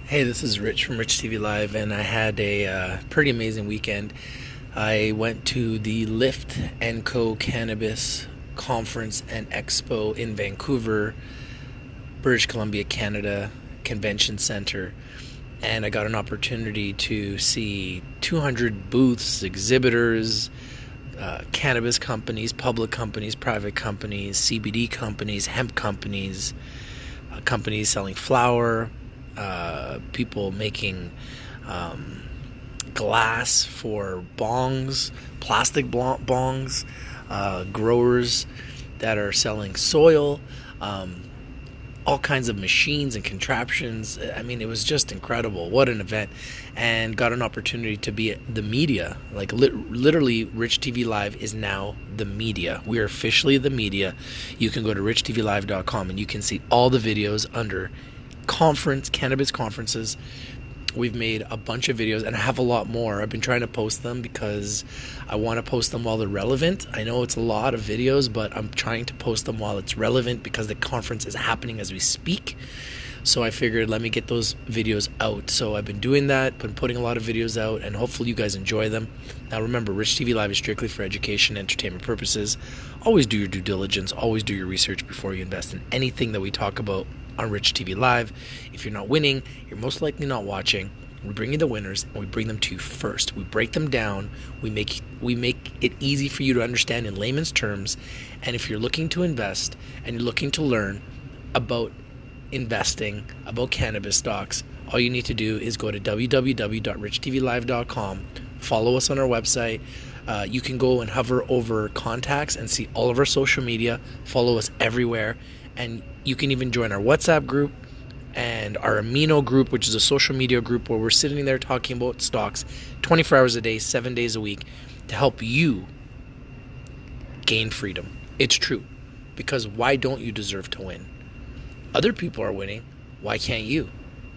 Hey, this is Rich from Rich TV Live, and I had a pretty amazing weekend. I went to the Lift & Co. Cannabis Conference and Expo in Vancouver, British Columbia, Canada Convention Center, and I got an opportunity to see 200 booths, exhibitors, cannabis companies, public companies, private companies, CBD companies, hemp companies, companies selling flower, people making glass for bongs, plastic bongs, growers that are selling soil, all kinds of machines and contraptions. I mean, it was just incredible. What an event. And got an opportunity to be at the media. Like literally, Rich TV Live is now the media. We are officially the media. You can go to richtvlive.com and you can see all the videos under cannabis conferences. We've made a bunch of videos, and I have a lot more. I've been trying to post them because I want to post them while they're relevant. I know it's a lot of videos, but I'm trying to post them while it's relevant because the conference is happening as we speak. So I figured, let me get those videos out. So I've been doing that, been putting a lot of videos out, and hopefully you guys enjoy them. Now remember, Rich TV Live is strictly for education and entertainment purposes. Always do your due diligence. Always do your research before you invest in anything that we talk about on Rich TV Live. If you're not winning, you're most likely not watching. We bring you the winners, and we bring them to you first. We break them down. We make it easy for you to understand in layman's terms. And if you're looking to invest and you're looking to learn about investing, about cannabis stocks, all you need to do is go to www.richtvlive.com. Follow us on our website. You can go and hover over contacts and see all of our social media. Follow us everywhere. And you can even join our WhatsApp group and our Amino group, which is a social media group where we're sitting there talking about stocks 24 hours a day, 7 days a week to help you gain freedom. It's true. Because why don't you deserve to win? Other people are winning. Why can't you?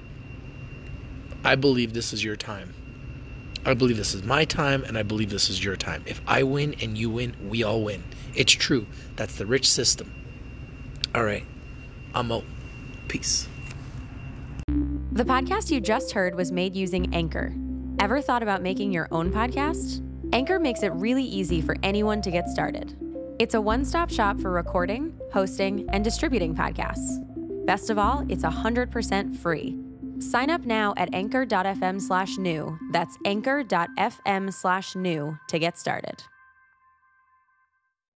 I believe this is your time. I believe this is my time, and I believe this is your time. If I win and you win, we all win. It's true. That's the rich system. All right. I'm out. Peace. The podcast you just heard was made using Anchor. Ever thought about making your own podcast? Anchor makes it really easy for anyone to get started. It's a one-stop shop for recording, hosting, and distributing podcasts. Best of all, it's 100% free. Sign up now at anchor.fm/new. That's anchor.fm/new to get started.